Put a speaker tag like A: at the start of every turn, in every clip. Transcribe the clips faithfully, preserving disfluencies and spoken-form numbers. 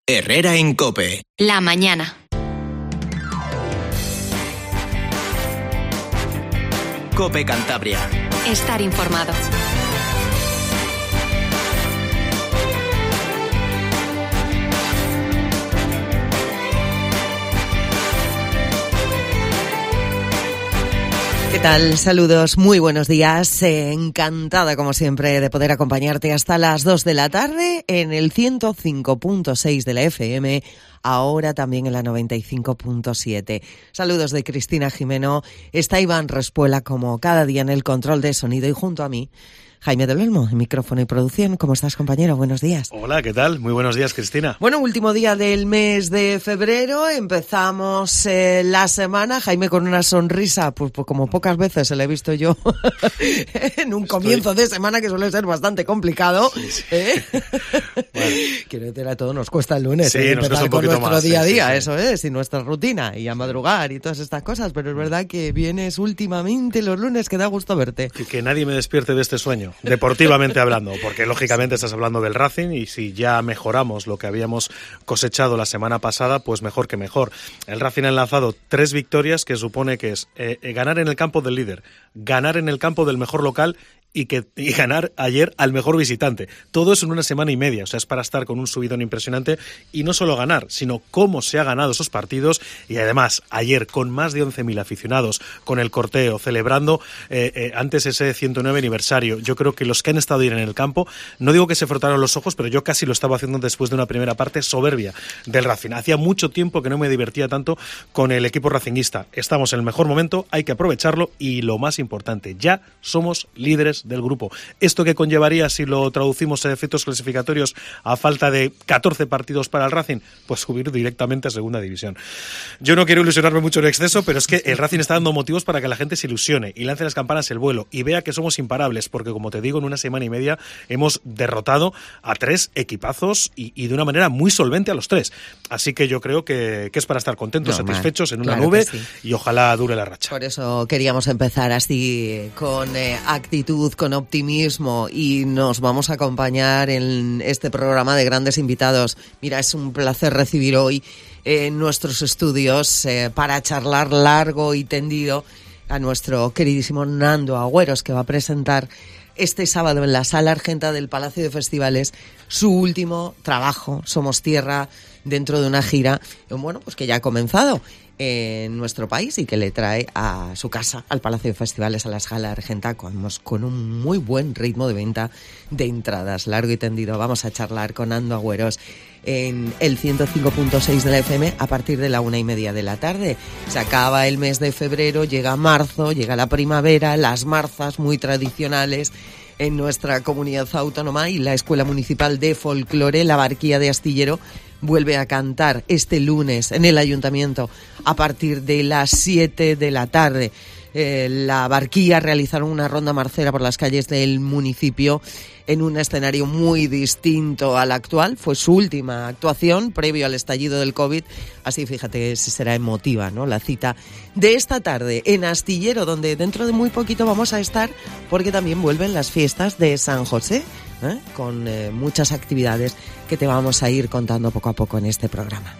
A: Herrera en COPE.
B: La mañana.
A: COPE Cantabria.
B: Estar informado.
C: ¿Qué tal? Saludos, muy buenos días. Eh, encantada, como siempre, de poder acompañarte hasta las dos de la tarde en el ciento cinco punto seis de la F M, ahora también en la noventa y cinco punto siete. Saludos de Cristina Jimeno. Está Iván Respuela, como cada día, en el control de sonido, y junto a mí, Jaime del Olmo, en micrófono y producción. ¿Cómo estás, compañero? Buenos días.
D: Hola, ¿qué tal? Muy buenos días, Cristina.
C: Bueno, último día del mes de febrero. Empezamos eh, la semana. Jaime con una sonrisa, pues, pues como pocas veces se le he visto yo en un Estoy... comienzo de semana que suele ser bastante complicado. Sí, sí. ¿Eh? Bueno. Quiero decir, a todos nos cuesta el lunes.
D: Sí,
C: ¿eh?
D: nos cuesta un
C: con
D: poquito
C: nuestro
D: más.
C: día a día,
D: sí, sí,
C: eso es, y nuestra rutina, y a madrugar y todas estas cosas. Pero es verdad que vienes últimamente los lunes que da gusto verte.
D: Que, que nadie me despierte de este sueño. Deportivamente hablando, porque lógicamente estás hablando del Racing y si ya mejoramos lo que habíamos cosechado la semana pasada, pues mejor que mejor. El Racing ha lanzado tres victorias, que supone que es eh, ganar en el campo del líder, ganar en el campo del mejor local y que y ganar ayer al mejor visitante. Todo eso en una semana y media, o sea, es para estar con un subidón impresionante, y no solo ganar, sino cómo se ha ganado esos partidos, y además ayer con más de once mil aficionados, con el corteo, celebrando eh, eh, antes ese ciento nueve aniversario. Yo creo que los que han estado ayer en el campo, no digo que se frotaron los ojos, pero yo casi lo estaba haciendo después de una primera parte soberbia del Racing. Hacía mucho tiempo que no me divertía tanto con el equipo racinguista. Estamos en el mejor momento, hay que aprovecharlo, y lo más importante, ya somos líderes del grupo. ¿Esto qué conllevaría si lo traducimos a efectos clasificatorios a falta de catorce partidos para el Racing? Pues subir directamente a segunda división. Yo no quiero ilusionarme mucho en exceso, pero es que el Racing está dando motivos para que la gente se ilusione y lance las campanas el vuelo y vea que somos imparables, porque como te digo, en una semana y media hemos derrotado a tres equipazos y, y de una manera muy solvente a los tres. Así que yo creo que, que es para estar contentos, no, satisfechos, en una
C: claro
D: nube,
C: sí.
D: Y ojalá dure la racha.
C: Por eso queríamos empezar así, con eh, actitud, con optimismo, y nos vamos a acompañar en este programa de grandes invitados. Mira, es un placer recibir hoy en nuestros estudios eh, para charlar largo y tendido a nuestro queridísimo Nando Agüeros, que va a presentar este sábado en la Sala Argenta del Palacio de Festivales su último trabajo, Somos Tierra, dentro de una gira, bueno, pues que ya ha comenzado en nuestro país y que le trae a su casa, al Palacio de Festivales, a la Sala Argenta, con, con un muy buen ritmo de venta de entradas, largo y tendido. Vamos a charlar con Nando Agüeros en el ciento cinco punto seis de la F M a partir de la una y media de la tarde. Se acaba el mes de febrero, llega marzo, llega la primavera, las marzas muy tradicionales en nuestra comunidad autónoma, y la Escuela Municipal de Folclore, la Barquilla de Astillero, vuelve a cantar este lunes en el Ayuntamiento a partir de las siete de la tarde. Eh, la Barquilla realizaron una ronda marcera por las calles del municipio en un escenario muy distinto al actual. Fue su última actuación previo al estallido del COVID, así fíjate si será emotiva, ¿no?, la cita de esta tarde en Astillero, donde dentro de muy poquito vamos a estar, porque también vuelven las fiestas de San José, ¿eh? con eh, muchas actividades que te vamos a ir contando poco a poco en este programa.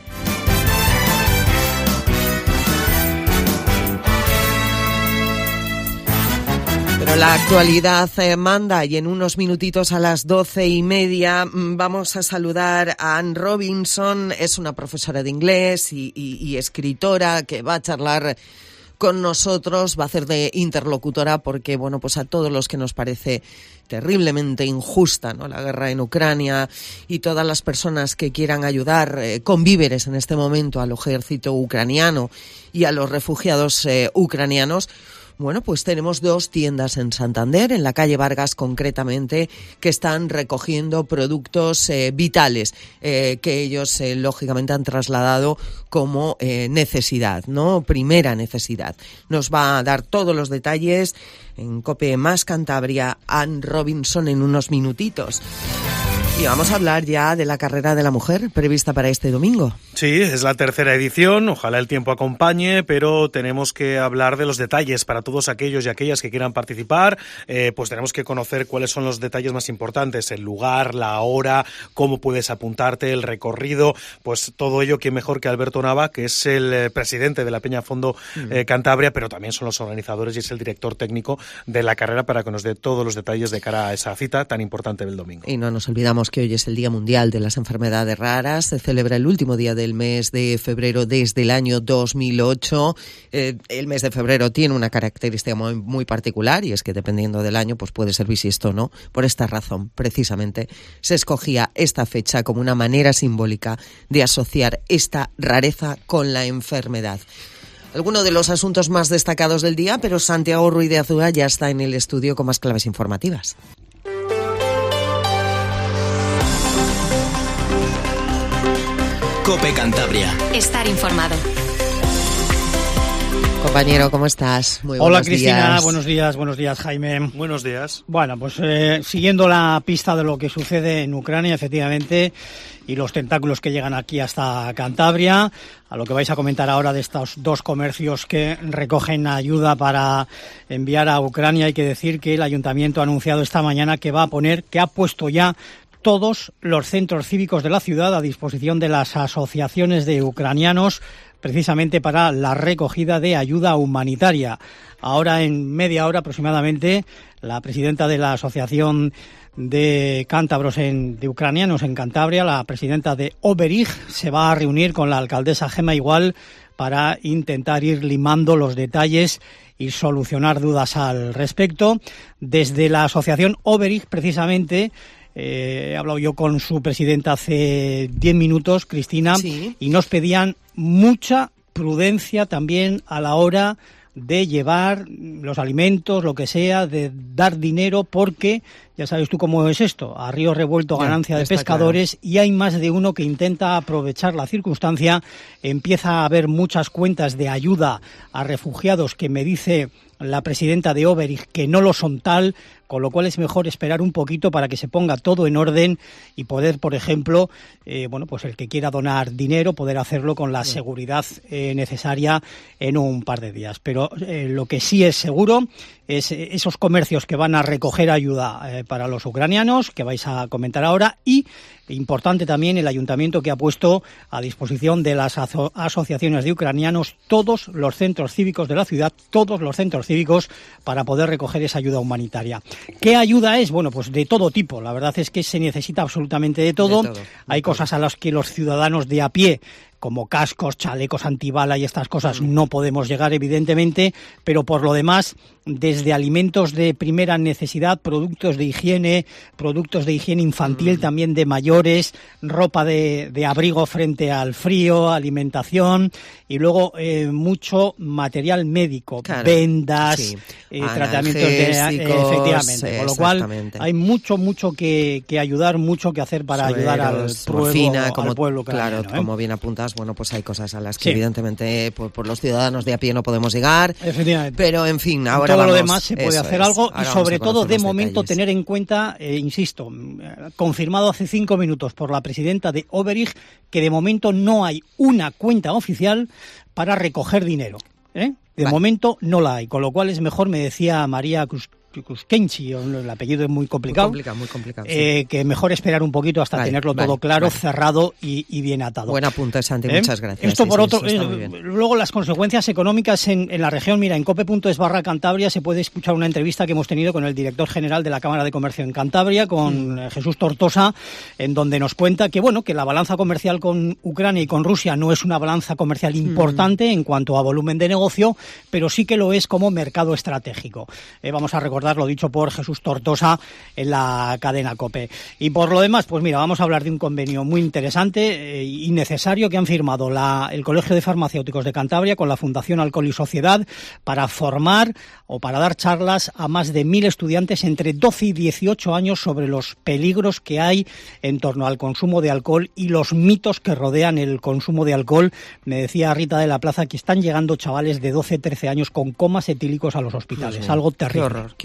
C: Pero la actualidad eh, manda, y en unos minutitos a las doce y media vamos a saludar a Anne Robinson. Es una profesora de inglés y, y, y escritora que va a charlar con nosotros, va a hacer de interlocutora, porque bueno, pues a todos los que nos parece terriblemente injusta, ¿no?, la guerra en Ucrania, y todas las personas que quieran ayudar eh, con víveres en este momento al ejército ucraniano y a los refugiados eh, ucranianos. Bueno, pues tenemos dos tiendas en Santander, en la calle Vargas concretamente, que están recogiendo productos eh, vitales eh, que ellos eh, lógicamente han trasladado como eh, necesidad, ¿no?, primera necesidad. Nos va a dar todos los detalles en COPE Más Cantabria Anne Robinson en unos minutitos. Y vamos a hablar ya de la carrera de la mujer prevista para este domingo.
D: Sí, es la tercera edición, ojalá el tiempo acompañe, pero tenemos que hablar de los detalles para todos aquellos y aquellas que quieran participar. Eh, pues tenemos que conocer cuáles son los detalles más importantes, el lugar, la hora, cómo puedes apuntarte, el recorrido, pues todo ello, quién mejor que Alberto Nava, que es el eh, presidente de la Peña Fondo eh, Cantabria, pero también son los organizadores y es el director técnico de la carrera para que nos dé todos los detalles de cara a esa cita tan importante del domingo.
C: Y no nos olvidamos que hoy es el Día Mundial de las Enfermedades Raras. Se celebra el último día del mes de febrero desde el año dos mil ocho. Eh, el mes de febrero tiene una característica muy, muy particular y es que dependiendo del año pues puede ser bisiesto o no. Por esta razón, precisamente, se escogía esta fecha como una manera simbólica de asociar esta rareza con la enfermedad. Alguno de los asuntos más destacados del día, pero Santiago Ruiz de Azúa ya está en el estudio con más claves informativas.
A: COPE Cantabria.
B: Estar informado.
C: Compañero, ¿cómo estás? Muy
E: Hola
C: buenos
E: Cristina,
C: días.
E: buenos días, buenos días Jaime.
D: Buenos días.
E: Bueno, pues eh, siguiendo la pista de lo que sucede en Ucrania, efectivamente, y los tentáculos que llegan aquí hasta Cantabria, a lo que vais a comentar ahora de estos dos comercios que recogen ayuda para enviar a Ucrania, hay que decir que el Ayuntamiento ha anunciado esta mañana que va a poner, que ha puesto ya todos los centros cívicos de la ciudad a disposición de las asociaciones de ucranianos, precisamente para la recogida de ayuda humanitaria. Ahora, en media hora aproximadamente, la presidenta de la Asociación de Cántabros en, de Ucranianos en Cantabria, la presidenta de Oberij, se va a reunir con la alcaldesa Gema Igual para intentar ir limando los detalles y solucionar dudas al respecto. Desde la Asociación Oberij, precisamente, Eh, he hablado yo con su presidenta hace diez minutos, Cristina,
C: sí,
E: y nos pedían mucha prudencia también a la hora de llevar los alimentos, lo que sea, de dar dinero, porque ya sabes tú cómo es esto, a río revuelto ganancia de pescadores, claro. Y hay más de uno que intenta aprovechar la circunstancia. Empieza a haber muchas cuentas de ayuda a refugiados que me dice la presidenta de Oberij que no lo son tal, con lo cual es mejor esperar un poquito para que se ponga todo en orden y poder, por ejemplo, eh, bueno, pues el que quiera donar dinero, poder hacerlo con la seguridad eh, necesaria en un par de días. Pero eh, lo que sí es seguro es eh, esos comercios que van a recoger ayuda eh, para los ucranianos, que vais a comentar ahora, y importante también el ayuntamiento que ha puesto a disposición de las aso- asociaciones de ucranianos todos los centros cívicos de la ciudad, todos los centros cívicos para poder recoger esa ayuda humanitaria. ¿Qué ayuda es? Bueno, pues de todo tipo. La verdad es que se necesita absolutamente de todo. De todo de Hay todo. Cosas a las que los ciudadanos de a pie, como cascos, chalecos antibala y estas cosas, no podemos llegar, evidentemente, pero por lo demás, desde alimentos de primera necesidad, productos de higiene, productos de higiene infantil, mm. también de mayores, ropa de, de abrigo frente al frío, alimentación, y luego eh, mucho material médico, claro, vendas, sí. eh, tratamientos de... Eh, efectivamente, con lo cual hay mucho, mucho que, que ayudar, mucho que hacer para Sueros, ayudar al pueblo, morfina, como, al pueblo ucraniano.
C: Claro,
E: ¿eh?
C: Como bien apuntas, bueno, pues hay cosas a las que
E: sí.
C: evidentemente por, por los ciudadanos de a pie no podemos llegar.
E: Efectivamente.
C: Pero en fin, ahora
E: todo
C: vamos,
E: lo demás se puede hacer
C: es.
E: algo
C: Ahora
E: y sobre todo de momento
C: detalles.
E: Tener en cuenta, eh, insisto, confirmado hace cinco minutos por la presidenta de Oberij, que de momento no hay una cuenta oficial para recoger dinero. ¿eh? De vale. momento no la hay, con lo cual es mejor, me decía María Cruz. Kuskenchi, el apellido es muy complicado,
C: muy complicado, muy complicado sí.
E: eh, que mejor esperar un poquito hasta vale, tenerlo vale, todo claro, vale. cerrado y, y bien atado.
C: Buen apunte, Santi, ¿Eh? muchas gracias.
E: Esto
C: sí,
E: por
C: sí,
E: otro, eh, luego las consecuencias económicas en, en la región, mira, en cope punto es barra Cantabria se puede escuchar una entrevista que hemos tenido con el director general de la Cámara de Comercio en Cantabria, con mm. Jesús Tortosa, en donde nos cuenta que, bueno, que la balanza comercial con Ucrania y con Rusia no es una balanza comercial importante mm. en cuanto a volumen de negocio, pero sí que lo es como mercado estratégico. Eh, vamos a recordar lo dicho por Jesús Jesús Tortosa en la cadena COPE. Y por lo demás, pues mira, vamos a hablar de un convenio muy interesante eh, y necesario que han firmado la, el Colegio de Farmacéuticos de Cantabria con la Fundación Alcohol y Sociedad para formar o para dar charlas a más de mil estudiantes entre doce y dieciocho años sobre los peligros que hay en torno al consumo de alcohol y los mitos que rodean el consumo de alcohol. Me decía Rita de la Plaza que están llegando chavales de doce, trece años con comas etílicos a los hospitales. Sí, algo terrible.
C: Qué horror, qué horror.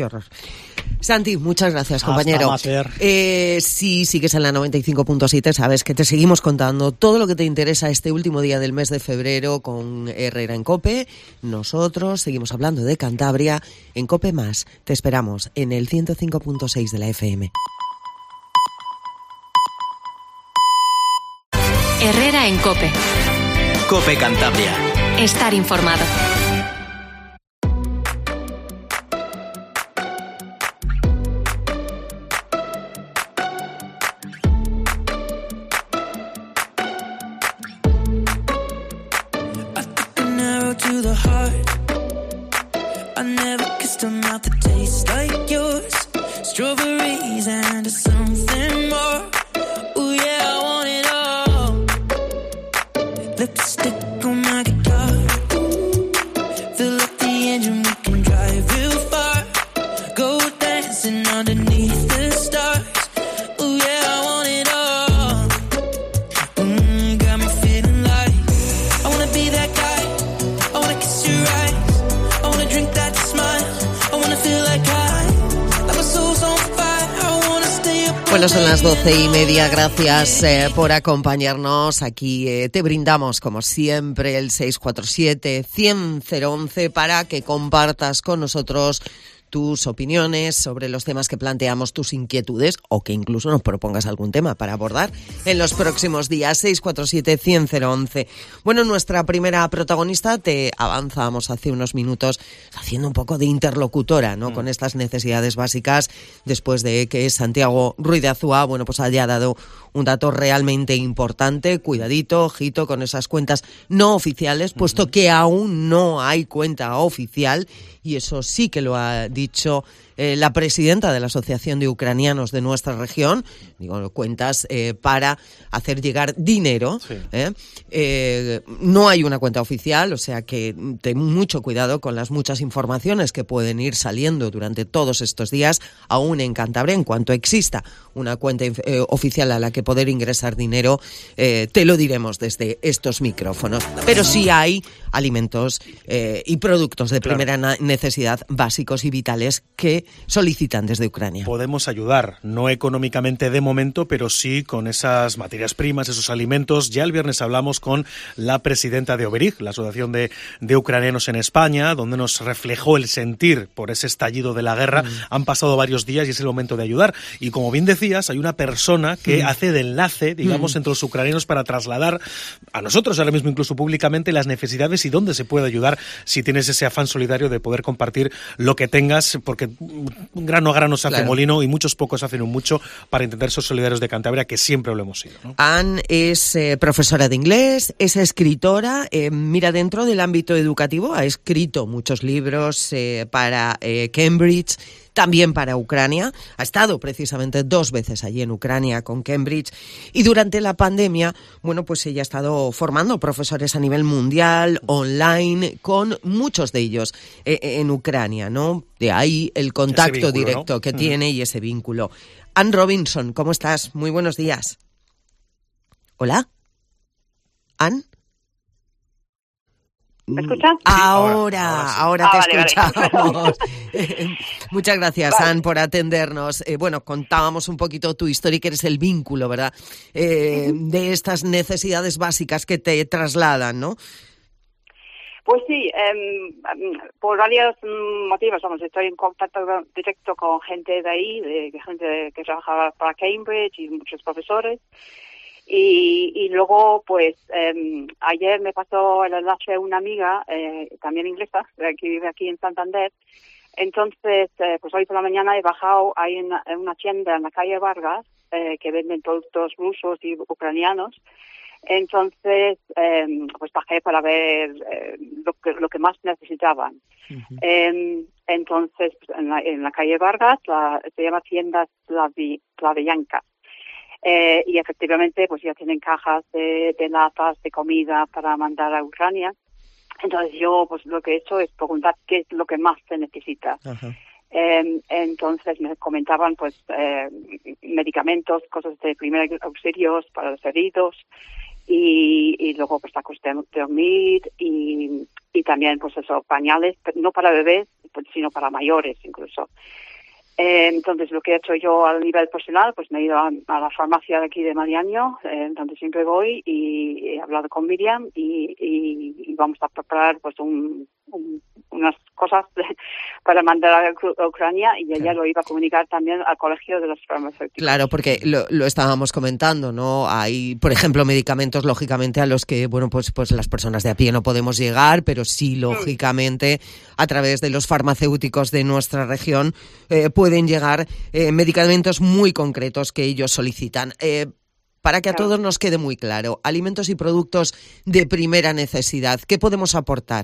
C: horror. Santi, muchas gracias, compañero.
E: Hasta más,
C: eh, si sigues en la noventa y cinco punto siete, sabes que te seguimos contando todo lo que te interesa este último día del mes de febrero con Herrera en COPE. Nosotros seguimos hablando de Cantabria en COPE Más. Te esperamos en el ciento cinco punto seis de la F M.
B: Herrera en COPE.
A: COPE Cantabria.
B: Estar informado.
F: To the heart, I never kissed a mouth that tastes like yours. Strawberries and something more. Oh yeah, I want it all. Lipstick on my guitar. Fill up the engine, we can drive real far. Go dancing underneath the stars. Oh yeah, I want it all. Mm, got me feeling like I wanna be that guy.
C: Bueno, son las doce y media. Gracias eh, por acompañarnos. Aquí eh, te brindamos, como siempre, el seis cuatro siete, cien, cero once para que compartas con nosotros tus opiniones sobre los temas que planteamos, tus inquietudes, o que incluso nos propongas algún tema para abordar en los próximos días. seis cuatro siete, cien, cero once. Bueno, nuestra primera protagonista, te avanzamos hace unos minutos haciendo un poco de interlocutora, ¿no? Mm. Con estas necesidades básicas, después de que Santiago Ruiz de Azúa, bueno, pues haya dado un dato realmente importante. Cuidadito, ojito con esas cuentas no oficiales, puesto mm-hmm. que aún no hay cuenta oficial, y eso sí que lo ha dicho eh, la presidenta de la Asociación de Ucranianos de nuestra región. Digo, cuentas eh, para hacer llegar dinero. Sí. ¿eh? Eh, no hay una cuenta oficial, o sea que ten mucho cuidado con las muchas informaciones que pueden ir saliendo durante todos estos días, aún en Cantabria. En cuanto exista una cuenta eh, oficial a la que poder ingresar dinero, eh, te lo diremos desde estos micrófonos. Pero sí hay alimentos eh, y productos de primera claro. necesidad básicos y vitales que solicitan desde Ucrania.
D: Podemos ayudar, no económicamente de momento, pero sí con esas materias primas, esos alimentos. Ya el viernes hablamos con la presidenta de Oberig, la Asociación de, de Ucranianos en España, donde nos reflejó el sentir por ese estallido de la guerra. Mm. Han pasado varios días y es el momento de ayudar. Y como bien decías, hay una persona que mm. hace de enlace, digamos, mm. entre los ucranianos para trasladar a nosotros, ahora mismo incluso públicamente, las necesidades y dónde se puede ayudar si tienes ese afán solidario de poder compartir lo que tengas, porque grano a grano se hace claro. molino y muchos pocos hacen un mucho para intentar ser solidarios de Cantabria, que siempre lo hemos sido, ¿no?
C: Anne es eh, profesora de inglés, es escritora, eh, mira, dentro del ámbito educativo ha escrito muchos libros eh, para eh, Cambridge, también para Ucrania. Ha estado precisamente dos veces allí en Ucrania con Cambridge, y durante la pandemia, bueno, pues ella ha estado formando profesores a nivel mundial, online, con muchos de ellos eh, en Ucrania, ¿no? De ahí el contacto vínculo, directo, ¿no? que uh-huh. tiene y ese vínculo. Anne Robinson, ¿cómo estás? Muy buenos días. ¿Hola? ¿Anne?
G: ¿Me escuchas?
C: Ahora, ahora, ahora
G: ah,
C: te
G: vale,
C: escuchamos.
G: Vale.
C: Muchas gracias, vale. Anne, por atendernos. Eh, bueno, contábamos un poquito tu historia, que eres el vínculo, ¿verdad? Eh, uh-huh. De estas necesidades básicas que te trasladan, ¿no?
G: Pues sí, eh, por varios motivos. Vamos, estoy en contacto directo con gente de ahí, de, de gente que trabajaba para Cambridge y muchos profesores. Y, y luego, pues, eh, ayer me pasó el enlace una amiga, eh, también inglesa, que vive aquí en Santander. Entonces, eh, pues hoy por la mañana he bajado, hay una, una tienda en la calle Vargas, eh, que venden productos rusos y ucranianos. Entonces, eh, pues bajé para ver eh, lo que lo que más necesitaban. Uh-huh. Eh, entonces, pues, en, la, en la calle Vargas, la, se llama tienda Slavi, Slavianka. Eh, y efectivamente, pues ya tienen cajas de, de latas de comida para mandar a Ucrania. Entonces yo, pues lo que he hecho es preguntar qué es lo que más se necesita. Uh-huh. Eh, entonces me comentaban, pues, eh, medicamentos, cosas de primeros auxilios para los heridos, y, y luego pues sacos de dormir y, y también, pues eso, pañales, no para bebés, pues, sino para mayores incluso. Eh, entonces, lo que he hecho yo a nivel personal, pues me he ido a, a la farmacia de aquí de Mariaño, eh, donde siempre voy, y he hablado con Miriam y, y, y vamos a preparar pues un, un, unas cosas de, para mandar a, Ucr- a Ucrania, y ella
C: Claro.
G: lo iba a comunicar también al colegio de los farmacéuticos.
C: Claro, porque lo, lo estábamos comentando, ¿no? Hay, por ejemplo, medicamentos, lógicamente, a los que, bueno, pues, pues las personas de a pie no podemos llegar, pero sí, lógicamente, a través de los farmacéuticos de nuestra región, eh, pueden llegar eh, medicamentos muy concretos que ellos solicitan. Eh, para que a
G: Claro.
C: todos nos quede muy claro, alimentos y productos de primera necesidad, ¿qué podemos aportar?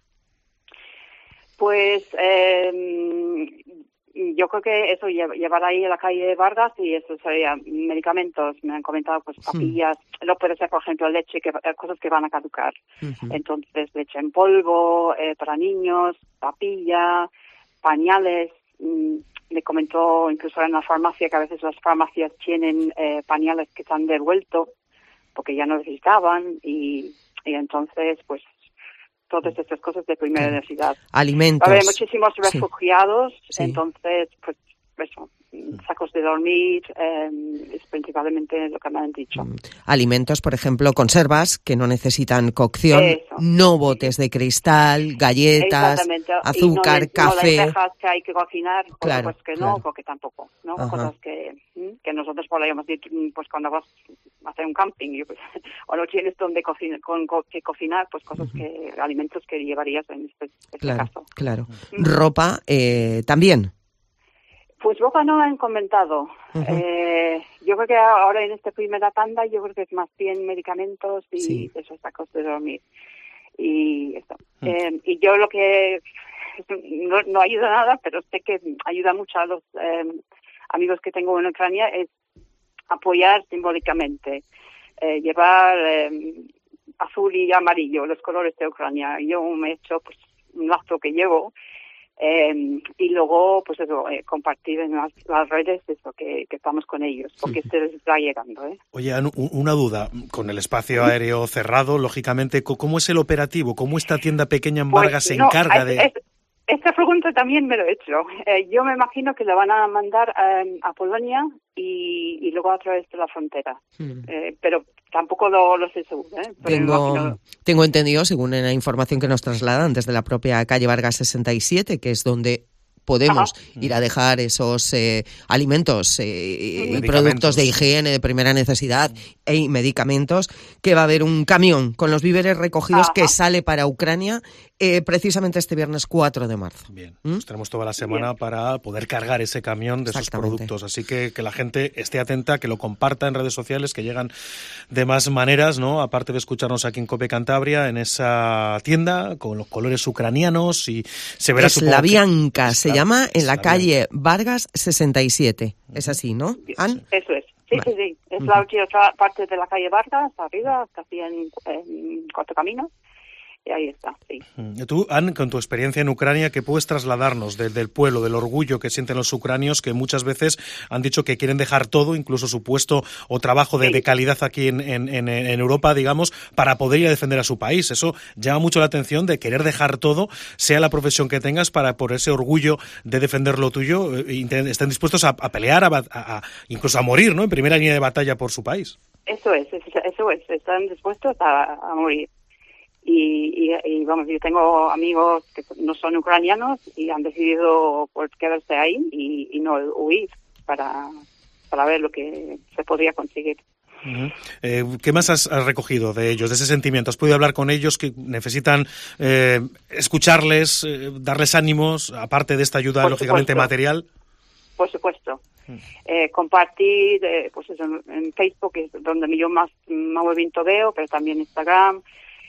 G: Pues eh, yo creo que eso lle- llevar ahí a la calle de Vargas, y eso sería medicamentos, me han comentado, pues papillas, no puede ser, por ejemplo, leche, que eh, cosas que van a caducar.
C: Ujú.
G: Entonces, leche en polvo, eh, para niños, papilla, pañales. mm, Me comentó incluso en la farmacia que a veces las farmacias tienen eh, pañales que se han devuelto porque ya no necesitaban, y, y entonces, pues, todas estas cosas de primera
C: Claro.
G: necesidad.
C: Alimentos.
G: Va a haber muchísimos
C: Sí.
G: refugiados,
C: Sí.
G: entonces, pues, eso, sacos de dormir, eh, es principalmente lo que me han dicho.
C: Mm, Alimentos, por ejemplo, conservas que no necesitan cocción,
G: Eso.
C: no botes de cristal, galletas,
G: Exactamente.
C: azúcar,
G: y no,
C: café.
G: No lentejas que hay que cocinar, por
C: Claro,
G: supuesto que no,
C: claro.
G: porque tampoco, ¿no?
C: Ajá.
G: Cosas que, ¿m? que nosotros podríamos decir, pues cuando vas a hacer un camping, yo, pues, o no tienes donde cocinar, con, co- que cocinar, pues cosas que, alimentos que llevarías en este, este
C: Claro,
G: caso.
C: claro. Ropa eh, también.
G: Pues ropa no han comentado.
C: Ujú.
G: eh, yo creo que ahora en esta primera tanda, yo creo que es más bien medicamentos y
C: Sí.
G: esos sacos de dormir. Y esto.
D: Mm.
G: Eh, y yo lo que no, no ayuda nada, pero sé que ayuda mucho a los eh, amigos que tengo en Ucrania, es apoyar simbólicamente, eh, llevar eh, azul y amarillo, los colores de Ucrania. Yo me he hecho pues un lazo que llevo. Eh, y luego, pues eso, eh, compartir en las, las redes eso, que, que estamos con ellos, porque se les está llegando, ¿eh?
D: Oye, Anu, u- una duda. Con el espacio aéreo cerrado, lógicamente, co- ¿cómo es el operativo? ¿Cómo esta tienda pequeña en Vargas se
G: no,
D: encarga
G: es-
D: de...?
G: es- esta pregunta también me lo he hecho. Eh, yo me imagino que la van a mandar eh, a Polonia y, y luego a través de la frontera.
C: Mm.
G: Eh, pero tampoco lo, lo sé seguro, ¿eh? Pero me
C: Tengo,
G: imagino-
C: tengo entendido, según la información que nos trasladan desde la propia calle Vargas sesenta y siete, que es donde podemos ir a dejar esos eh, alimentos eh, y
D: Medicamentos.
C: productos de higiene de primera necesidad y medicamentos, que va a haber un camión con los víveres recogidos
G: Ajá.
C: que sale para Ucrania eh, precisamente este viernes cuatro de marzo.
D: Bien,
C: ¿Mm?
D: pues tenemos toda la semana
G: Bien.
D: para poder cargar ese camión de esos
C: Exactamente.
D: productos. Así que que la gente esté atenta, que lo comparta en redes sociales, que llegan de más maneras, ¿no? Aparte de escucharnos aquí en Cope Cantabria, en esa tienda con los colores ucranianos, y se verá, supongo que-
C: Slavianka se
D: Esla-
C: llama, en la
D: Slavianka.
C: calle Vargas sesenta y siete. Es así, ¿no, Ann?
G: Eso es. Sí,
C: Vale.
G: sí, sí. Es la última parte de la calle Vargas, arriba, casi en, en Cuarto Camino. Y ahí está, sí.
D: Mm. Tú, Ann, con tu experiencia en Ucrania, ¿qué puedes trasladarnos de- del pueblo, del orgullo que sienten los ucranios, que muchas veces han dicho que quieren dejar todo, incluso su puesto o trabajo de,
G: Sí.
D: de calidad aquí en, en- en- en Europa, digamos, para poder ir a defender a su país? Eso llama mucho la atención, de querer dejar todo, sea la profesión que tengas, para por ese orgullo de defender lo tuyo, eh, y te- estén dispuestos a, a pelear, a, ba- a- a- incluso a morir, ¿no? En primera línea de batalla por su país.
G: Eso es, eso, eso es. Están dispuestos a, a morir. Y, y, y, vamos, yo tengo amigos que no son ucranianos y han decidido pues quedarse ahí y, y no huir para, para ver lo que se podría conseguir.
D: Ujú. Eh, ¿Qué más has, has recogido de ellos, de ese sentimiento? ¿Has podido hablar con ellos que necesitan eh, escucharles, eh, darles ánimos, aparte de esta ayuda,
G: Por
D: lógicamente,
G: supuesto.
D: material?
G: Por supuesto. Eh, compartir, eh, pues eso, en Facebook es donde yo más movimiento veo, pero también Instagram.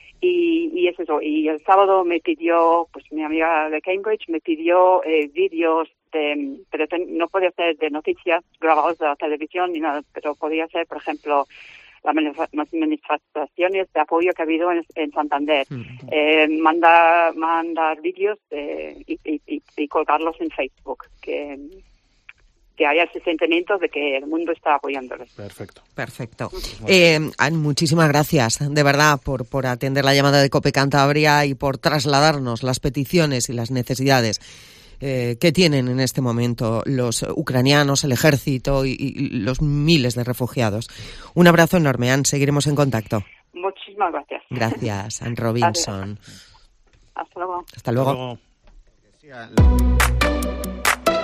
G: Y, y es eso. Y el sábado me pidió, pues mi amiga de Cambridge me pidió eh, vídeos de, pero ten, no podía ser de noticias grabados de la televisión ni nada, pero podía ser, por ejemplo, las manifestaciones de apoyo que ha habido en, en Santander.
C: Mm.
G: Eh, manda, mandar vídeos eh, y, y, y, y colgarlos en Facebook, que que haya ese sentimiento de que el mundo está apoyándoles.
D: Perfecto.
C: Perfecto. Eh, Anne, muchísimas gracias, de verdad, por, por atender la llamada de COPE Cantabria y por trasladarnos las peticiones y las necesidades eh, que tienen en este momento los ucranianos, el ejército y, y los miles de refugiados. Un abrazo enorme, Anne. Seguiremos en contacto.
G: Muchísimas gracias.
C: Gracias, Anne Robinson.
G: Hasta luego.
C: Hasta luego.
D: Hasta luego.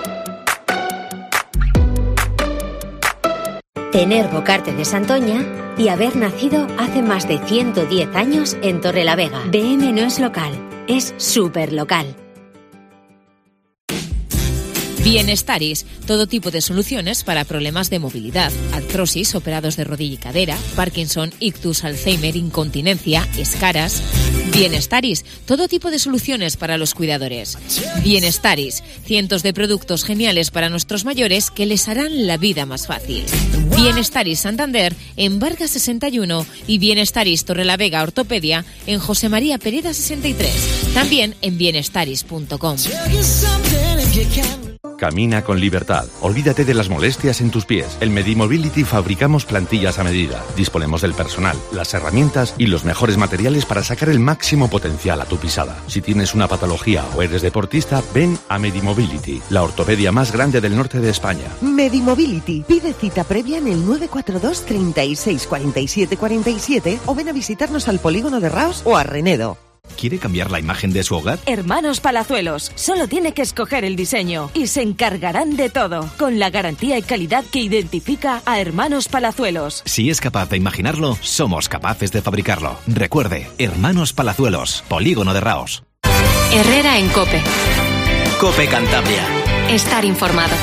H: Tener Bocarte de Santoña y haber nacido hace más de ciento diez años en Torrelavega. B M no es local, es súper local.
I: Bienestaris, todo tipo de soluciones para problemas de movilidad, artrosis, operados de rodilla y cadera, Parkinson, ictus, Alzheimer, incontinencia, escaras. Bienestaris, todo tipo de soluciones para los cuidadores. Bienestaris, cientos de productos geniales para nuestros mayores que les harán la vida más fácil. Bienestaris Santander en Vargas sesenta y uno y Bienestaris Torrelavega Ortopedia en José María Pereda sesenta y tres. También en bienestaris punto com.
J: Camina con libertad. Olvídate de las molestias en tus pies. En Medimobility fabricamos plantillas a medida. Disponemos del personal, las herramientas y los mejores materiales para sacar el máximo potencial a tu pisada. Si tienes una patología o eres deportista, ven a Medimobility, la ortopedia más grande del norte de España.
K: Medimobility. Pide cita previa en el nueve cuatro dos, treinta y seis, cuarenta y siete, cuarenta y siete o ven a visitarnos al polígono de Raos o a Renedo.
A: ¿Quiere cambiar la imagen de su hogar?
L: Hermanos Palazuelos. Solo tiene que escoger el diseño y se encargarán de todo, con la garantía y calidad que identifica a Hermanos Palazuelos.
A: Si es capaz de imaginarlo, somos capaces de fabricarlo. Recuerde, Hermanos Palazuelos, Polígono de Raos.
B: Herrera en COPE.
A: COPE Cantabria.
B: Estar informado.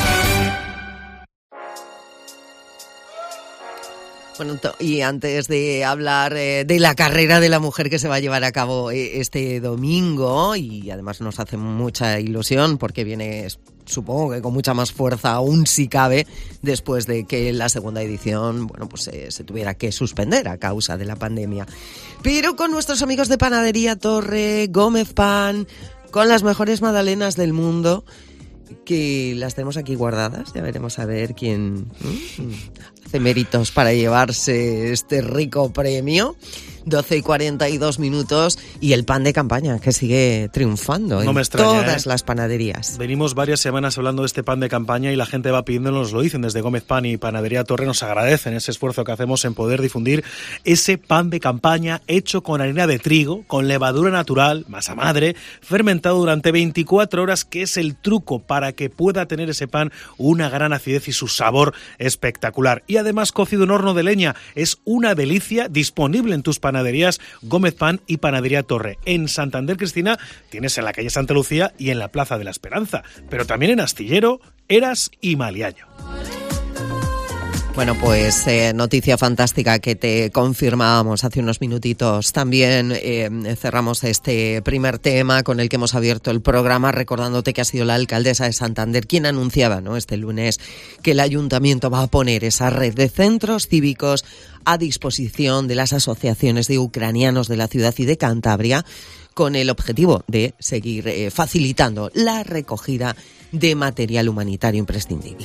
C: Bueno, y antes de hablar eh, de la carrera de la mujer que se va a llevar a cabo eh, este domingo, y además nos hace mucha ilusión porque viene, supongo que con mucha más fuerza aún si cabe, después de que la segunda edición, bueno, pues eh, se tuviera que suspender a causa de la pandemia. Pero con nuestros amigos de Panadería Torre, Gómez Pan, con las mejores magdalenas del mundo, que las tenemos aquí guardadas, ya veremos a ver quién ¿eh? hace méritos para llevarse este rico premio. doce y cuarenta y dos minutos y el pan de campaña que sigue triunfando
D: no
C: en
D: me extraña,
C: todas
D: ¿eh?
C: las panaderías.
D: Venimos varias semanas hablando de este pan de campaña y la gente va pidiéndonos, lo dicen desde Gómez Pan y Panadería Torre, nos agradecen ese esfuerzo que hacemos en poder difundir ese pan de campaña hecho con harina de trigo, con levadura natural, masa madre, fermentado durante veinticuatro horas, que es el truco para que pueda tener ese pan una gran acidez y su sabor espectacular. Y además cocido en horno de leña, es una delicia, disponible en tus panaderías. Panaderías Gómez Pan y Panadería Torre. En Santander, Cristina, tienes en la calle Santa Lucía y en la Plaza de la Esperanza, pero también en Astillero, Eras y Maliaño.
C: Bueno, pues eh, noticia fantástica que te confirmábamos hace unos minutitos. También eh, cerramos este primer tema con el que hemos abierto el programa, recordándote que ha sido la alcaldesa de Santander quien anunciaba, ¿no?, este lunes que el ayuntamiento va a poner esa red de centros cívicos a disposición de las asociaciones de ucranianos de la ciudad y de Cantabria, con el objetivo de seguir eh, facilitando la recogida de material humanitario imprescindible.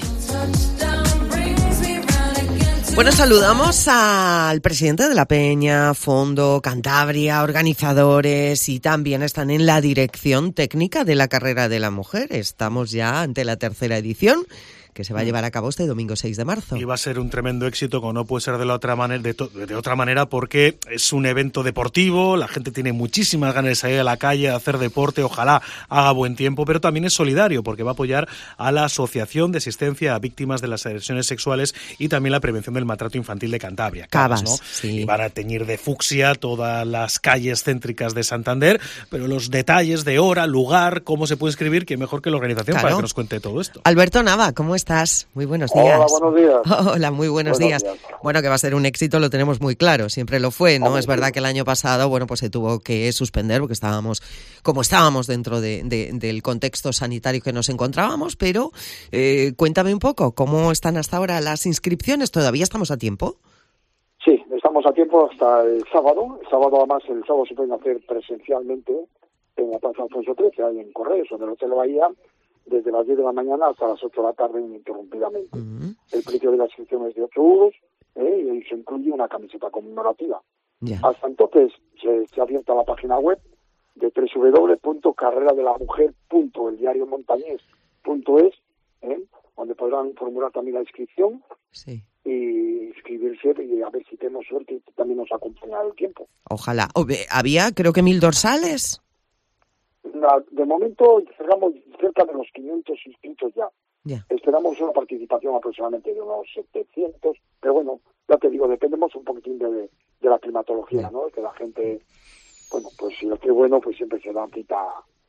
C: Bueno, saludamos al presidente de la Peña, Fondo Cantabria, organizadores, y también están en la dirección técnica de la carrera de la mujer. Estamos ya ante la tercera edición, que se va a llevar a cabo este domingo seis de marzo.
D: Y va a ser un tremendo éxito, como no puede ser de la otra manera, de, to- de otra manera, porque es un evento deportivo, la gente tiene muchísimas ganas de salir a la calle, a hacer deporte, ojalá haga buen tiempo, pero también es solidario, porque va a apoyar a la Asociación de Asistencia a Víctimas de las Agresiones Sexuales y también la Prevención del Maltrato Infantil de Cantabria.
C: Cabas,
D: ¿no?
C: sí.
D: Y van a teñir de fucsia todas las calles céntricas de Santander, pero los detalles de hora, lugar, cómo se puede inscribir, que mejor que la organización,
C: Claro.
D: para que nos cuente todo esto.
C: Alberto Nava, ¿cómo estás? Muy buenos días.
M: Hola, buenos días.
C: Hola, muy buenos,
M: Buenos
C: días.
M: días.
C: Bueno, que va a ser un éxito lo tenemos muy claro, siempre lo fue, ¿no?
M: Hombre,
C: Es verdad
M: sí.
C: que el año pasado, bueno, pues se tuvo que suspender porque estábamos, como estábamos dentro de, de, del contexto sanitario que nos encontrábamos, pero eh, cuéntame un poco, ¿cómo están hasta ahora las inscripciones? ¿Todavía estamos a tiempo?
M: Sí, estamos a tiempo hasta el sábado. El sábado, además, el sábado se pueden hacer presencialmente en la Plaza Alfonso trece, ahí en Correos, en el Hotel Bahía, desde las diez de la mañana hasta las ocho de la tarde ininterrumpidamente.
C: Uh-huh.
M: El precio de la inscripción es de ocho euros ¿eh? Y se incluye una camiseta conmemorativa.
C: Yeah.
M: Hasta entonces se, se abierta la página web de doble u doble u doble u punto carrera de la mujer punto el diario montañés punto es, ¿eh? donde podrán formular también la inscripción
C: sí.
M: y inscribirse y a ver si tenemos suerte y también nos acompaña el tiempo.
C: Ojalá. Había, creo que mil dorsales.
M: De momento cerramos cerca de los quinientos inscritos ya.
C: Yeah.
M: Esperamos una participación aproximadamente de unos setecientos, pero bueno, ya te digo, dependemos un poquitín de, de la climatología, yeah. ¿no? Que la gente, bueno, pues si lo que es bueno, pues siempre se dan cita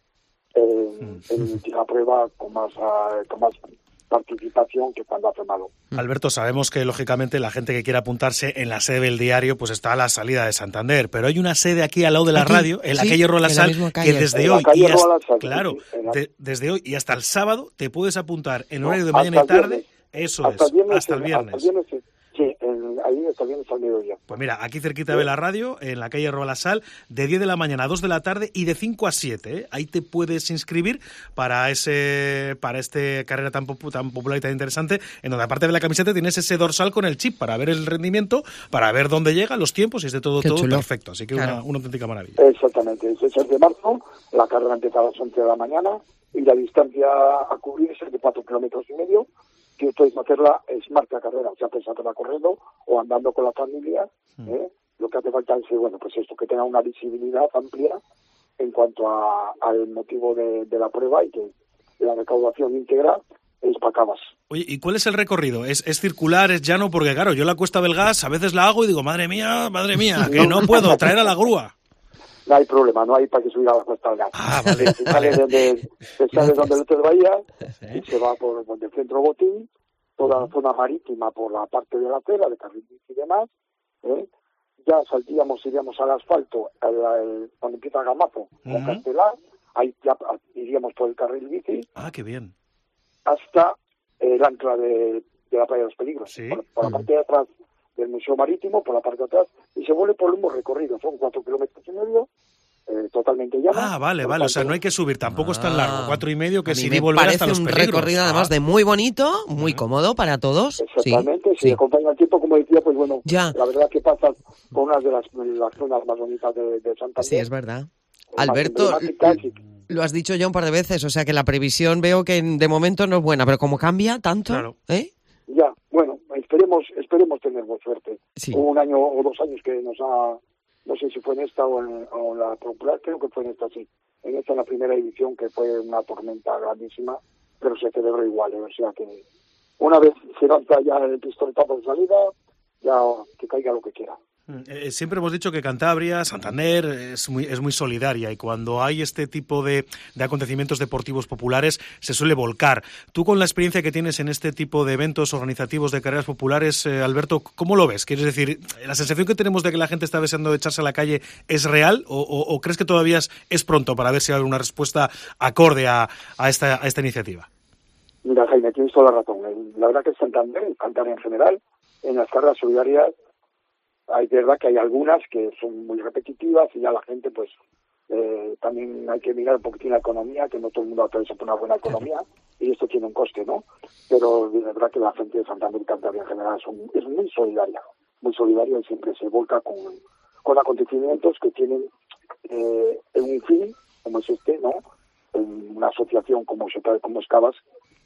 M: en, en la prueba con más, uh, con más participación que cuando ha firmado.
D: Alberto, sabemos que lógicamente la gente que quiera apuntarse en la sede del diario pues está a la salida de Santander, pero hay una sede aquí al lado de la
C: aquí,
D: radio, en la
C: sí,
D: calle Rolasal, que desde hoy y hasta, claro,
M: sí, la...
D: de, desde hoy y hasta el sábado te puedes apuntar en
M: no,
D: horario de mañana y tarde, eso
M: hasta
D: es,
M: viernes,
D: hasta el viernes.
M: Hasta el viernes sí, en, ahí hasta el viernes al mediodía.
D: Pues mira, aquí cerquita de la radio, en la calle Rolasal, de diez de la mañana a dos de la tarde y de cinco a siete. ¿eh? Ahí te puedes inscribir para ese para este carrera tan, popu, tan popular y tan interesante, en donde aparte de la camiseta tienes ese dorsal con el chip para ver el rendimiento, para ver dónde llega, los tiempos y es de todo, todo perfecto. Así que claro. una, una auténtica maravilla.
M: Exactamente. Es el seis de marzo, la carrera empieza a las once de la mañana y la distancia a cubrir es de cuatro kilómetros y medio. Que podéis hacerla es marca carrera, o sea, podéis hacerla corriendo o andando con la familia. ¿eh? Lo que hace falta es, bueno, pues esto, que tenga una visibilidad amplia en cuanto a, al motivo de, de la prueba y que la recaudación íntegra es para Cabas.
D: Oye, ¿y cuál es el recorrido? ¿Es, ¿Es circular, es llano? Porque claro, yo la Cuesta del Gas a veces la hago y digo, madre mía, madre mía, que no puedo traer a la grúa.
M: No hay problema, no hay para que subir a la Cuesta del Gas.
D: Ah, vale.
M: Se sale donde, se sale donde el Hotel Bahía y se va por donde el Centro Botín, toda la zona marítima por la parte de la acera, de carril y demás. ¿eh? Ya saldríamos, iríamos al asfalto, al, al, donde empieza Gamazo, con uh-huh. Castelar, ahí ya iríamos por el carril bici.
D: Ah, qué bien.
M: Hasta el ancla de, de la Playa de los Peligros,
D: ¿sí?
M: por, por uh-huh. la parte de atrás del Museo Marítimo, por la parte de atrás, y se vuelve por el mismo recorrido, son cuatro kilómetros y medio, eh, totalmente llano.
D: Ah, vale, vale, o sea, no hay que subir, tampoco ah, es tan largo, cuatro y medio que
C: si
D: ir y volver hasta los
C: Peligros.
D: Parece
C: un recorrido además ah. de muy bonito, muy uh-huh. cómodo para todos.
M: Exactamente,
C: sí,
M: si
C: sí.
M: acompaña el tiempo, como decía, pues bueno,
C: ya.
M: la verdad que pasas por una de las, las zonas más bonitas de, de Santander.
C: Sí, es verdad. Alberto, lo has dicho ya un par de veces, o sea que la previsión veo que de momento no es buena, pero como cambia tanto,
D: claro.
C: ¿eh?
M: Ya, bueno, esperemos esperemos tener suerte.
C: Sí.
M: Hubo un año o dos años que nos ha, no sé si fue en esta o en, o en la popular, creo que fue en esta, sí. En esta, en la primera edición, que fue una tormenta grandísima, pero se celebró igual, ¿eh? O sea que una vez se lanza ya el pistoletazo de salida, ya que caiga lo que quiera.
D: Eh, siempre hemos dicho que Cantabria, Santander, es muy, es muy solidaria y cuando hay este tipo de, de acontecimientos deportivos populares se suele volcar. Tú, con la experiencia que tienes en este tipo de eventos organizativos de carreras populares, eh, Alberto, ¿cómo lo ves? ¿Quieres decir, la sensación que tenemos de que la gente está deseando echarse a la calle es real o, o, o crees que todavía es, es pronto para ver si hay alguna respuesta acorde a, a, esta, a esta iniciativa?
M: Mira, Jaime, tienes toda la razón. La verdad que en Santander, en Cantabria en general, en las carreras solidarias, hay verdad que hay algunas que son muy repetitivas y ya la gente, pues, eh, también hay que mirar un poquitín la economía, que no todo el mundo atraviesa por una buena economía y esto tiene un coste, ¿no? Pero de verdad que la gente de Santander y Cantabria en general son, es muy solidaria, muy solidaria y siempre se volca con, con acontecimientos que tienen eh, un fin, como es este, ¿no? En una asociación como se como es Cabas.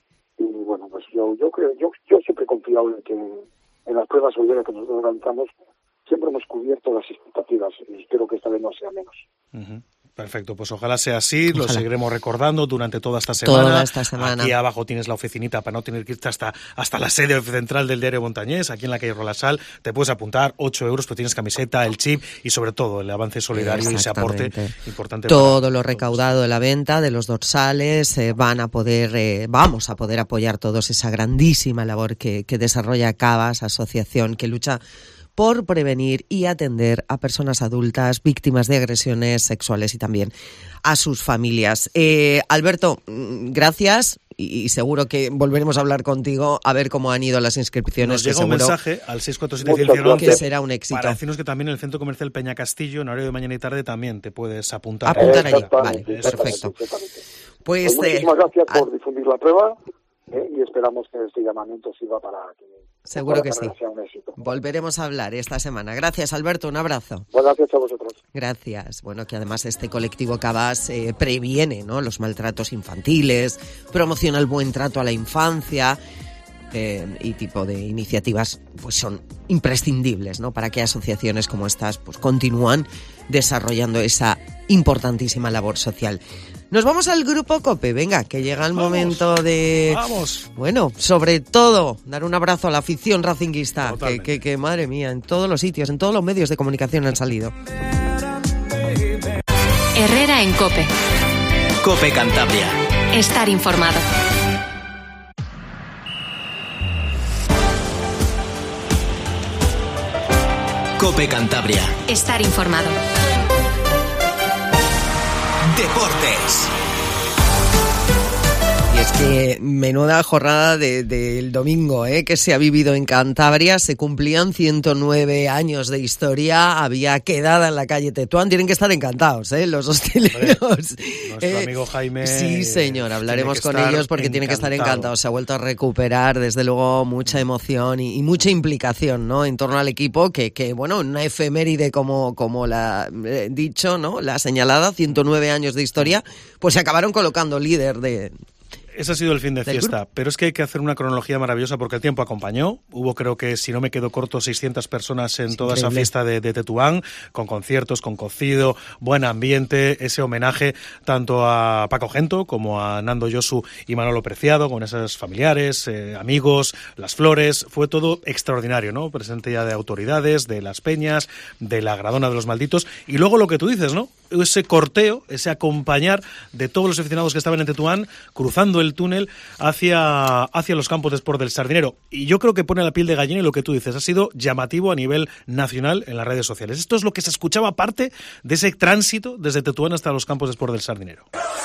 M: Y bueno, pues yo yo creo, yo, yo siempre he confiado en que en las pruebas solidarias que nosotros organizamos siempre hemos cubierto las expectativas y espero que esta vez no sea menos.
D: Uh-huh. Perfecto, pues ojalá sea así, ojalá. Lo seguiremos recordando durante toda esta
C: semana. Toda esta semana.
D: Aquí abajo tienes la oficinita para no tener que irte hasta, hasta la sede central del diario Montañés, aquí en la calle Rolasal. Te puedes apuntar, ocho euros, pues tienes camiseta, el chip y sobre todo el avance solidario y ese aporte importante.
C: Todo lo recaudado de la venta de los dorsales eh, van a poder, eh, vamos a poder apoyar todos esa grandísima labor que, que desarrolla Cabas, asociación que lucha por prevenir y atender a personas adultas víctimas de agresiones sexuales y también a sus familias. Eh, Alberto, gracias y seguro que volveremos a hablar contigo a ver cómo han ido las inscripciones.
D: Nos llega un mensaje al seis cuatro siete uno uno
C: que será un éxito.
D: Para decirnos que también en el Centro Comercial Peña Castillo, en horario de mañana y tarde, también te puedes apuntar.
C: Apuntar allí, vale, perfecto. Pues,
M: pues muchísimas
C: eh,
M: gracias por
C: a...
M: difundir la prueba eh, y esperamos que este llamamiento sirva para que
C: Seguro
M: para
C: que
M: que
C: sí.
M: sea un éxito.
C: Volveremos a hablar esta semana. Gracias, Alberto. Un abrazo.
M: Pues gracias a vosotros.
C: Gracias. Bueno, que además este colectivo Cabas eh, previene, ¿no?, los maltratos infantiles, promociona el buen trato a la infancia. Eh, y tipo de iniciativas pues son imprescindibles, ¿no?, para que asociaciones como estas pues continúan desarrollando esa importantísima labor social. Nos vamos al Grupo COPE, venga, que llega el
D: vamos,
C: momento de...
D: Vamos.
C: Bueno, sobre todo, dar un abrazo a la afición racinguista, que, que, que, madre mía, en todos los sitios, en todos los medios de comunicación han salido.
B: Herrera en COPE.
N: COPE Cantabria.
B: Estar informado.
N: COPE Cantabria.
B: Estar informado.
N: Deportes.
C: Y es que menuda jornada de, del domingo, ¿eh?, que se ha vivido en Cantabria. Se cumplían ciento nueve años de historia. Había quedada en la calle Tetuán. Tienen que estar encantados, ¿eh?, los hosteleros.
D: Nuestro
C: eh,
D: amigo Jaime.
C: Sí, señor. Hablaremos con ellos porque tienen que estar encantados. Se ha vuelto a recuperar, desde luego, mucha emoción y, y mucha implicación, ¿no?, en torno al equipo. Que, que bueno, una efeméride como, como la he dicho, ¿no?, la señalada, ciento nueve años de historia, pues se acabaron colocando líder de...
D: Ese ha sido el fin de fiesta, pero es que hay que hacer una cronología maravillosa porque el tiempo acompañó. Hubo, creo que, si no me quedo corto, seiscientas personas en toda esa fiesta de, de Tetuán, con conciertos, con cocido, buen ambiente, ese homenaje tanto a Paco Gento como a Nando Yosu y Manolo Preciado, con esos familiares, eh, amigos, las flores. Fue todo extraordinario, ¿no? Presente ya de autoridades, de las peñas, de la Gradona de los Malditos. Y luego lo que tú dices, ¿no?, ese corteo, ese acompañar de todos los aficionados que estaban en Tetuán, cruzando el túnel hacia, hacia los campos de Sport del Sardinero. Y yo creo que pone la piel de gallina, y lo que tú dices ha sido llamativo a nivel nacional en las redes sociales. Esto es lo que se escuchaba aparte de ese tránsito desde Tetuán hasta los campos de Sport del Sardinero.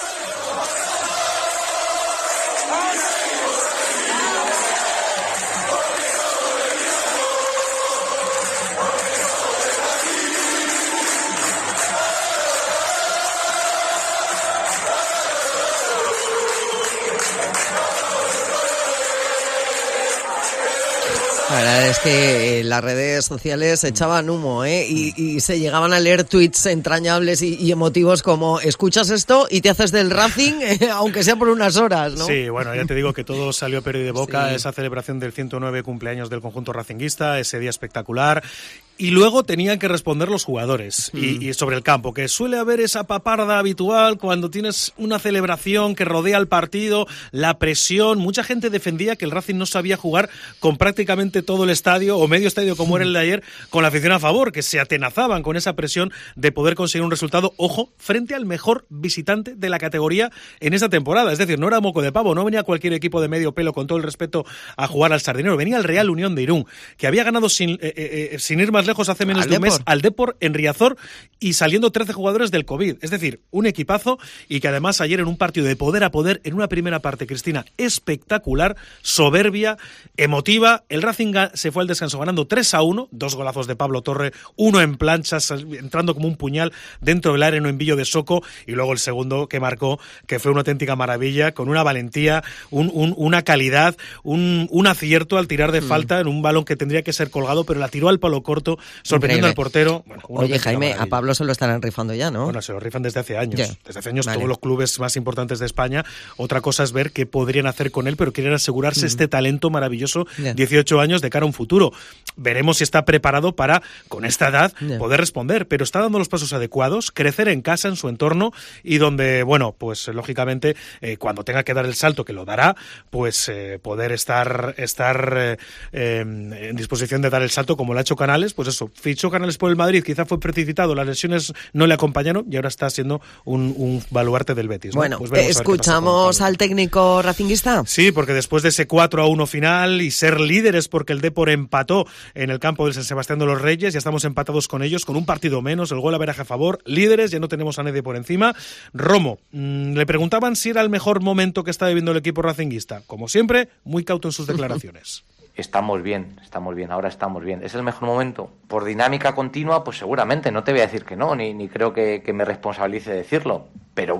C: La verdad es que las redes sociales echaban humo, ¿eh? Y, y se llegaban a leer tweets entrañables y, y emotivos como: escuchas esto y te haces del Racing, eh, aunque sea por unas horas, ¿no?
D: Sí, bueno, ya te digo que todo salió a perder de boca,
C: sí.
D: Esa celebración del ciento nueve cumpleaños del conjunto racinguista, ese día espectacular. Y luego tenían que responder los jugadores mm. y, y sobre el campo, que suele haber esa paparda habitual cuando tienes una celebración que rodea al partido, la presión. Mucha gente defendía que el Racing no sabía jugar con prácticamente todo el estadio o medio estadio como era el de ayer, con la afición a favor, que se atenazaban con esa presión de poder conseguir un resultado, ojo, frente al mejor visitante de la categoría en esta temporada. Es decir, no era moco de pavo, no venía cualquier equipo de medio pelo, con todo el respeto, a jugar al Sardinero, venía el Real Unión de Irún, que había ganado sin, eh, eh, sin ir más lejos hace menos al de un Depor. mes al Depor en Riazor, y saliendo trece jugadores del COVID. Es decir, un equipazo, y que además ayer en un partido de poder a poder, en una primera parte, Cristina, espectacular, soberbia, emotiva. El Racing se fue al descanso ganando tres a uno, dos golazos de Pablo Torre, uno en planchas, entrando como un puñal dentro del área en un envío de Soco, y luego el segundo que marcó, que fue una auténtica maravilla, con una valentía, un, un, una calidad, un, un acierto al tirar de mm. falta en un balón que tendría que ser colgado, pero la tiró al palo corto, sorprendiendo al portero. Bueno,
C: Oye, Jaime, maravilla. A Pablo se lo estarán rifando ya, ¿no?
D: Bueno, se lo rifan desde hace años. Yeah. Desde hace años vale. Todos los clubes más importantes de España. Otra cosa es ver qué podrían hacer con él, pero quieren asegurarse mm. este talento maravilloso, yeah. dieciocho años, de cara a un futuro. Veremos si está preparado para, con esta edad, yeah. poder responder, pero está dando los pasos adecuados, crecer en casa, en su entorno, y donde, bueno, pues lógicamente, eh, cuando tenga que dar el salto, que lo dará, pues eh, poder estar, estar eh, eh, en disposición de dar el salto, como lo ha hecho Canales. Pues eso, fichó Canales por el Madrid, quizá fue precipitado, las lesiones no le acompañaron y ahora está siendo un, un baluarte del Betis, ¿no?
C: Bueno,
D: pues
C: ¿escuchamos al técnico racinguista?
D: Sí, porque después de ese cuatro a uno final y ser líderes porque el Depor empató en el campo del San Sebastián de los Reyes, ya estamos empatados con ellos, con un partido menos, el gol averaje a favor, líderes, ya no tenemos a nadie por encima. Romo, mmm, le preguntaban si era el mejor momento que está viviendo el equipo racinguista. Como siempre, muy cauto en sus declaraciones.
O: Estamos bien, estamos bien, ahora estamos bien. ¿Es el mejor momento? Por dinámica continua, pues seguramente, no te voy a decir que no, ni, ni creo que, que me responsabilice decirlo, pero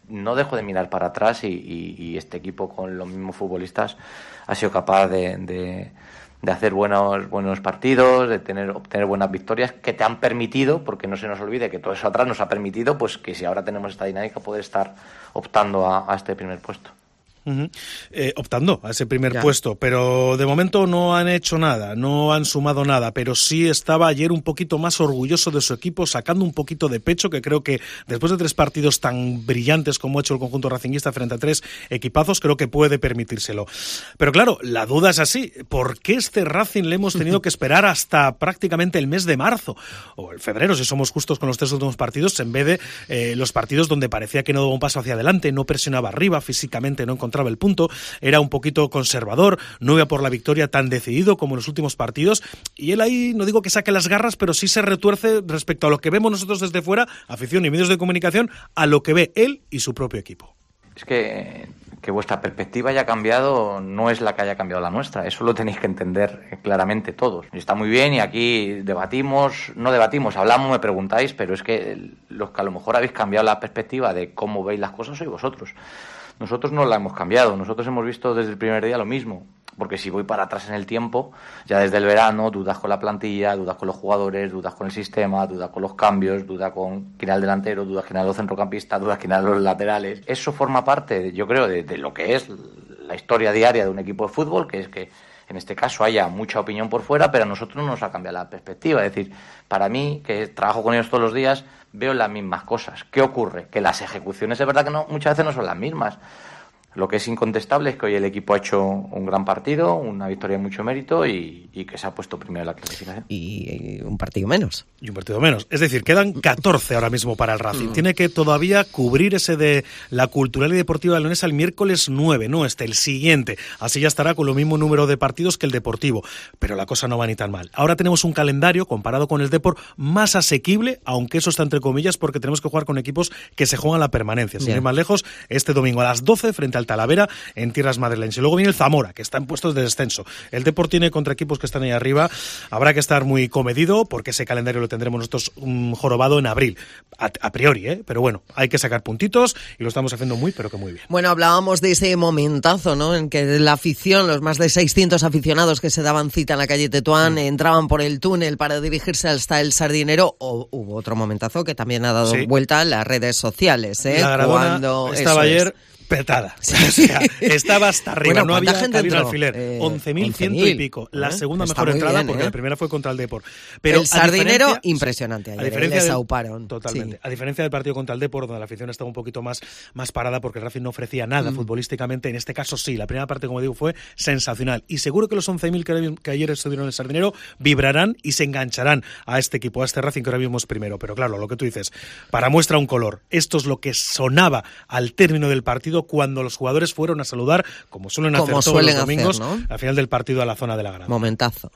O: no dejo de mirar para atrás y, y, y este equipo con los mismos futbolistas ha sido capaz de, de, de hacer buenos buenos partidos, de tener obtener buenas victorias que te han permitido, porque no se nos olvide que todo eso atrás nos ha permitido, pues que si ahora tenemos esta dinámica, poder estar optando a, a este primer puesto.
D: Uh-huh. Eh, optando a ese primer
O: ya.
D: puesto, pero de momento no han hecho nada, no han sumado nada, pero sí estaba ayer un poquito más orgulloso de su equipo, sacando un poquito de pecho, que creo que después de tres partidos tan brillantes como ha hecho el conjunto racinguista frente a tres equipazos, creo que puede permitírselo. Pero claro, la duda es así, ¿por qué este Racing le hemos tenido que esperar hasta prácticamente el mes de marzo o el febrero, si somos justos con los tres últimos partidos, en vez de eh, los partidos donde parecía que no daba un paso hacia adelante, no presionaba arriba, físicamente no encontraba el punto, era un poquito conservador, no iba por la victoria tan decidido como en los últimos partidos, y él ahí no digo que saque las garras, pero sí se retuerce respecto a lo que vemos nosotros desde fuera, afición y medios de comunicación, a lo que ve él y su propio equipo.
O: Es que, que vuestra perspectiva haya cambiado no es la que haya cambiado la nuestra, eso lo tenéis que entender claramente todos. Está muy bien y aquí debatimos, no debatimos, hablamos, me preguntáis, pero es que los que a lo mejor habéis cambiado la perspectiva de cómo veis las cosas sois vosotros. Nosotros no la hemos cambiado, nosotros hemos visto desde el primer día lo mismo, porque si voy para atrás en el tiempo, ya desde el verano dudas con la plantilla, dudas con los jugadores, dudas con el sistema, dudas con los cambios, dudas con quién era el delantero, dudas quién eran los centrocampistas, dudas quién eran los laterales. Eso forma parte, yo creo, de, de lo que es la historia diaria de un equipo de fútbol, que es que en este caso haya mucha opinión por fuera, pero a nosotros no nos ha cambiado la perspectiva. Es decir, para mí, que trabajo con ellos todos los días, veo las mismas cosas. ¿Qué ocurre? Que las ejecuciones es verdad que no, muchas veces no son las mismas. Lo que es incontestable es que hoy el equipo ha hecho un gran partido, una victoria de mucho mérito y, y que se ha puesto primero en la clasificación.
C: Y, y un partido menos.
D: Y un partido menos. Es decir, quedan catorce ahora mismo para el Racing. Mm. Tiene que todavía cubrir ese de la Cultural y Deportiva Leonesa el miércoles nueve, no este, el siguiente. Así ya estará con lo mismo número de partidos que el Deportivo. Pero la cosa no va ni tan mal. Ahora tenemos un calendario, comparado con el Depor, más asequible, aunque eso está entre comillas, porque tenemos que jugar con equipos que se juegan la permanencia. Sin ir más lejos, este domingo a las doce frente al Talavera en tierras madrileñas. Y luego viene el Zamora, que está en puestos de descenso. El Depor tiene contra equipos que están ahí arriba. Habrá que estar muy comedido porque ese calendario lo tendremos nosotros um, jorobado en abril. A, a priori, ¿eh? Pero bueno, hay que sacar puntitos y lo estamos haciendo muy, pero que muy bien.
C: Bueno, hablábamos de ese momentazo, ¿no? En que la afición, los más de seiscientos aficionados que se daban cita en la calle Tetuán, mm. entraban por el túnel para dirigirse hasta el Sardinero. O hubo otro momentazo que también ha dado sí. vuelta en las redes sociales, ¿eh?
D: La Gradona Cuando estaba ayer... Es. Petada. Sí. O sea, estaba hasta arriba,
C: bueno,
D: no había
C: cabida
D: alfiler. Eh, once mil ciento y pico. La segunda
C: Está
D: mejor entrada,
C: bien,
D: porque
C: ¿eh?
D: la primera fue contra el Depor. Pero
C: el Sardinero, impresionante ayer.
D: A diferencia
C: del,
D: del, totalmente. Sí. A diferencia del partido contra el Depor, donde la afición estaba un poquito más, más parada, porque el Racing no ofrecía nada mm. futbolísticamente. En este caso sí, la primera parte, como digo, fue sensacional. Y seguro que los once mil que, que ayer estuvieron en el Sardinero vibrarán y se engancharán a este equipo, a este Racing que ahora mismo es primero. Pero claro, lo que tú dices, para muestra un color. Esto es lo que sonaba al término del partido cuando los jugadores fueron a saludar, como suelen hacer
C: como
D: todos
C: suelen
D: los domingos,
C: hacer, ¿no?
D: al final del partido a la zona de la grada.
C: Momentazo.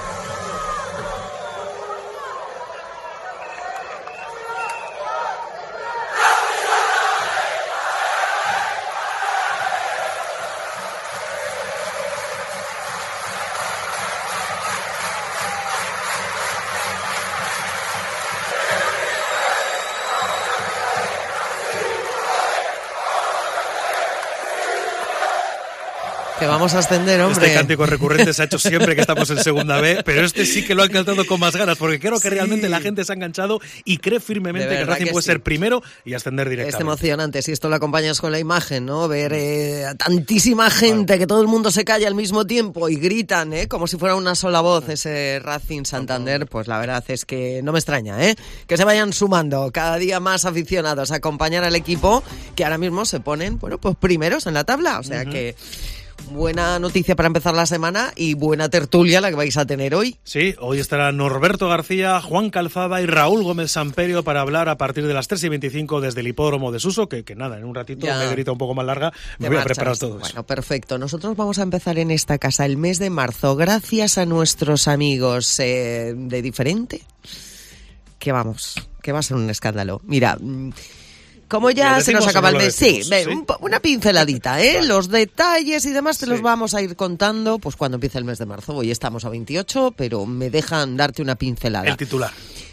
C: Que vamos a ascender, hombre.
D: Este cántico recurrente se ha hecho siempre que estamos en segunda B, pero este sí que lo han cantado con más ganas, porque creo que sí. realmente la gente se ha enganchado y cree firmemente que el Racing que puede sí. ser primero y ascender directamente.
C: Es emocionante, si esto lo acompañas con la imagen, ¿no? Ver eh, tantísima gente, claro. que todo el mundo se calla al mismo tiempo y gritan, ¿eh? Como si fuera una sola voz, ese Racing Santander, pues la verdad es que no me extraña, ¿eh? Que se vayan sumando cada día más aficionados a acompañar al equipo, que ahora mismo se ponen, bueno, pues primeros en la tabla, o sea uh-huh. que... Buena noticia para empezar la semana y buena tertulia la que vais a tener hoy.
D: Sí, hoy estará Norberto García, Juan Calzada y Raúl Gómez Samperio para hablar a partir de las tres y veinticinco desde el hipódromo de Suso, que, que nada, en un ratito, ya. media horita un poco más larga, me voy marchas. a preparar todo
C: bueno,
D: eso.
C: Bueno, perfecto. Nosotros vamos a empezar en esta casa el mes de marzo, gracias a nuestros amigos eh, de Diferente, que vamos, que va a ser un escándalo. Mira... Como ya se nos acaba el mes, sí, ve, ¿sí? Un, una pinceladita, ¿eh? Vale. Los detalles y demás te sí. los vamos a ir contando pues cuando empiece el mes de marzo. Hoy estamos a veintiocho, pero me dejan darte una pincelada.
D: El titular.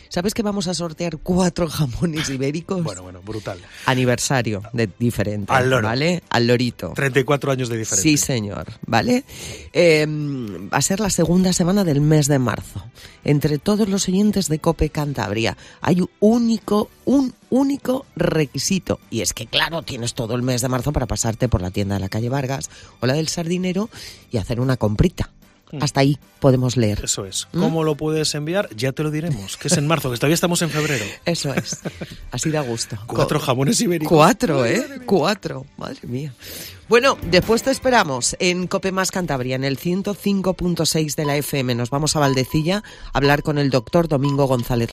C: ¿Sabes que vamos a sortear cuatro jamones ibéricos?
D: Bueno, bueno, brutal.
C: Aniversario de diferente,
D: Al loro.
C: ¿vale? Al lorito.
D: treinta y cuatro años de diferencia.
C: Sí, señor, ¿vale? Eh, va a ser la segunda semana del mes de marzo. Entre todos los oyentes de COPE Cantabria hay un único, un único requisito. Y es que, claro, tienes todo el mes de marzo para pasarte por la tienda de la calle Vargas o la del Sardinero y hacer una comprita. Hasta ahí podemos leer.
D: Eso es.
C: ¿Mm?
D: ¿Cómo lo puedes enviar? Ya te lo diremos, que es en marzo, que todavía estamos en febrero.
C: Eso es. Así da gusto.
D: Cuatro jamones ibéricos.
C: Cuatro, ¿eh? Cuatro. Madre mía. Bueno, después te esperamos en COPE Más Cantabria, en el ciento cinco punto seis de la F M. Nos vamos a Valdecilla a hablar con el doctor Domingo González.